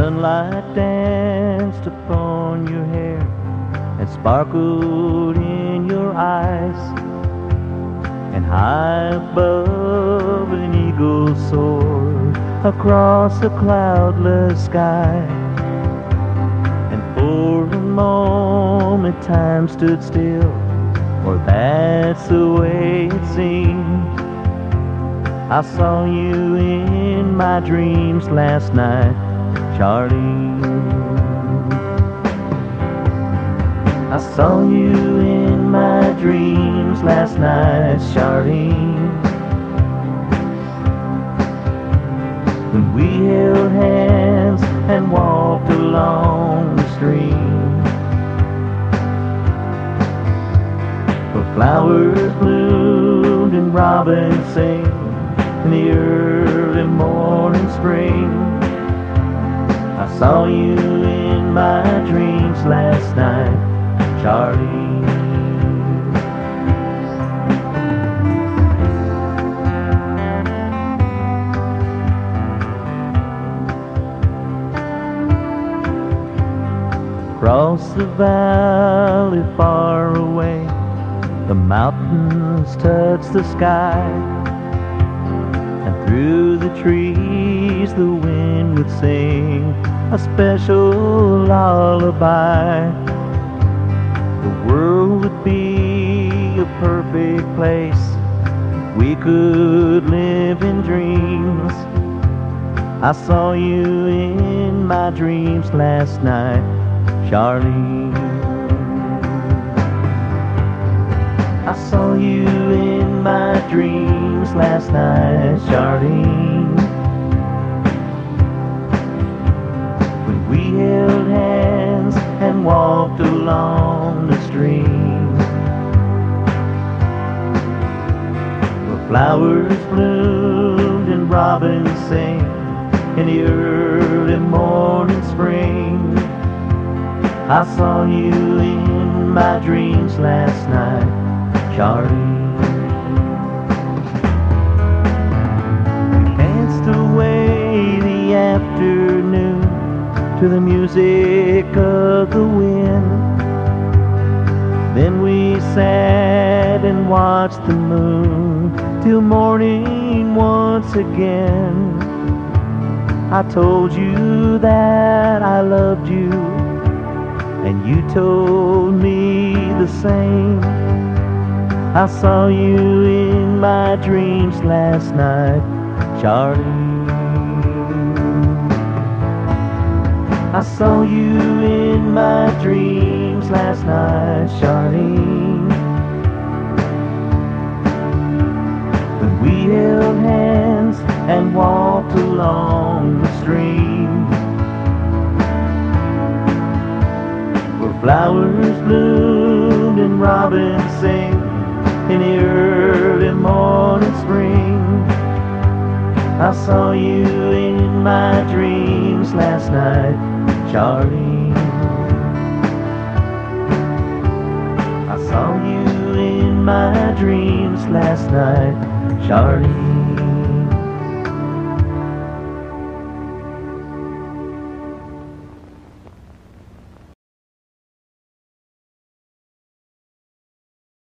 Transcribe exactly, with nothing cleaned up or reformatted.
Sunlight danced upon your hair and sparkled in your eyes, and high above an eagle soared across a cloudless sky. And for a moment time stood still, for that's the way it seemed. I saw you in my dreams last night, Charlene. I saw you in my dreams last night, Charlene. When we held hands and walked along the stream, where flowers bloomed and robins sang in the early morning spring. I saw you in my dreams last night, Charlene. Across the valley far away, the mountains touch the sky, and through the trees the wind would sing a special lullaby. The world would be a perfect place, we could live in dreams. I saw you in my dreams last night, Charlene. I saw you in my dreams last night, Charlene. When we held hands and walked along the stream, where flowers bloomed and robins sang in the early morning spring. I saw you in my dreams last night, Charlene. We danced away the afternoon to the music of the wind. Then we sat and watched the moon till morning once again. I told you that I loved you, and you told me the same. I saw you in my dreams last night, Charlene. I saw you in my dreams last night, Charlene. When we held hands and walked along the stream, where flowers bloomed and robins sang in the early morning spring. I saw you in my dreams last night, Charlene. I saw you in my dreams last night, Charlene.